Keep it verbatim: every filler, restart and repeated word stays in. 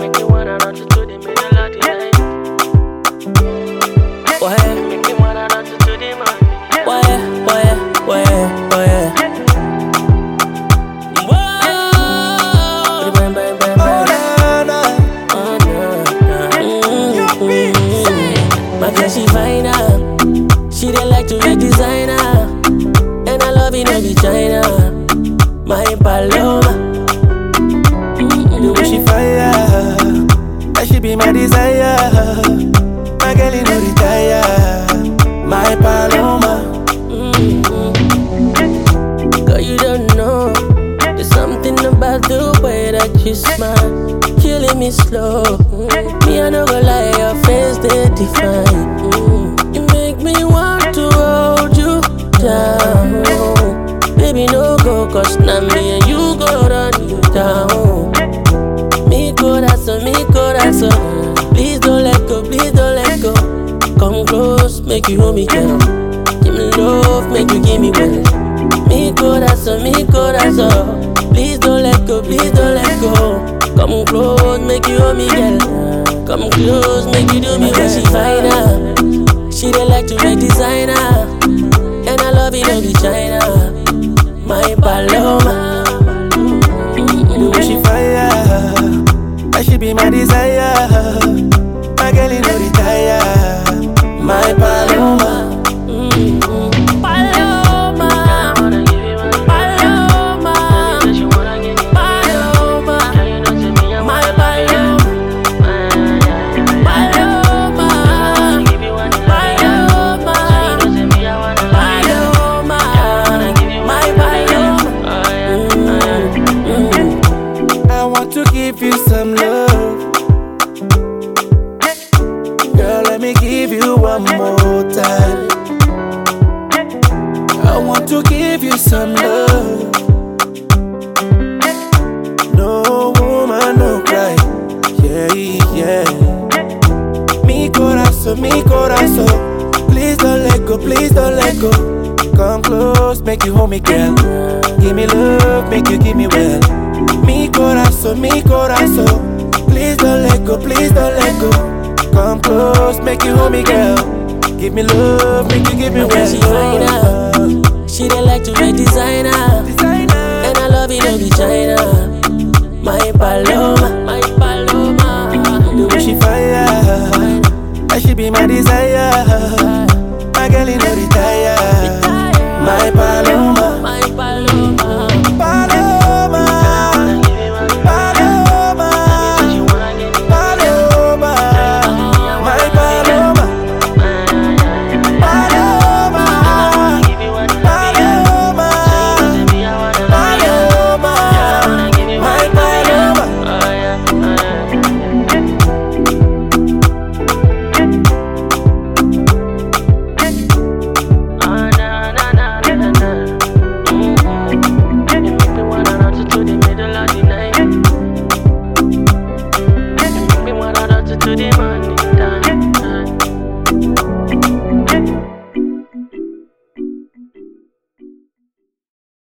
Make you wanna run to the middle of the night. Why? Make you wanna run to the morning. Why? Why? Why? Why? Whoa! Bang, bang, bang, bang. Oh, no, no. Mm-hmm. My girl, she fine now. She dey like to wear designer, and I love it, no be China. My Paloma. The way she fire, that she be my desire. My girl, you no retire. My Paloma. Mm-hmm. Girl, you don't know. There's something about the way that you smile, killing me slow. Mm-hmm. Me, I no go lie, your face they define. Mm-hmm. You make me want to hold you down. Baby, no go, cause now me and you go run you down. Mi corazón, mi corazón. Please don't let go, please don't let go. Come close, make you hold me, girl. Give me love, make you give me well. Mi corazón, mi corazón. Please don't let go, please don't let go. Come close, make you hold me, girl. Come close, make you do me well. She fine now. She dey like to make designer, and I love it, no be China. My Paloma. The way she fire, that she be my desire. My girl, you no retire. My Paloma. Mm-hmm. Paloma. Paloma. Paloma. My Paloma. Paloma. Paloma. Paloma. My Paloma. Mm-hmm. I want to give you some love. Girl, let me give you one more time. I want to give you some love. No woman, no cry. Yeah, yeah. Mi corazón, mi corazón. Please don't let go, please don't let go. Come close, make you hold me, girl. Give me love, make you give me well. Mi corazón, mi corazón. Please don't let go, please don't let go. Come close, make you hold me, girl. Give me love, make you give me well. She fine now. She dey like to wear designer, Designer. and I love it, no be China. My Paloma.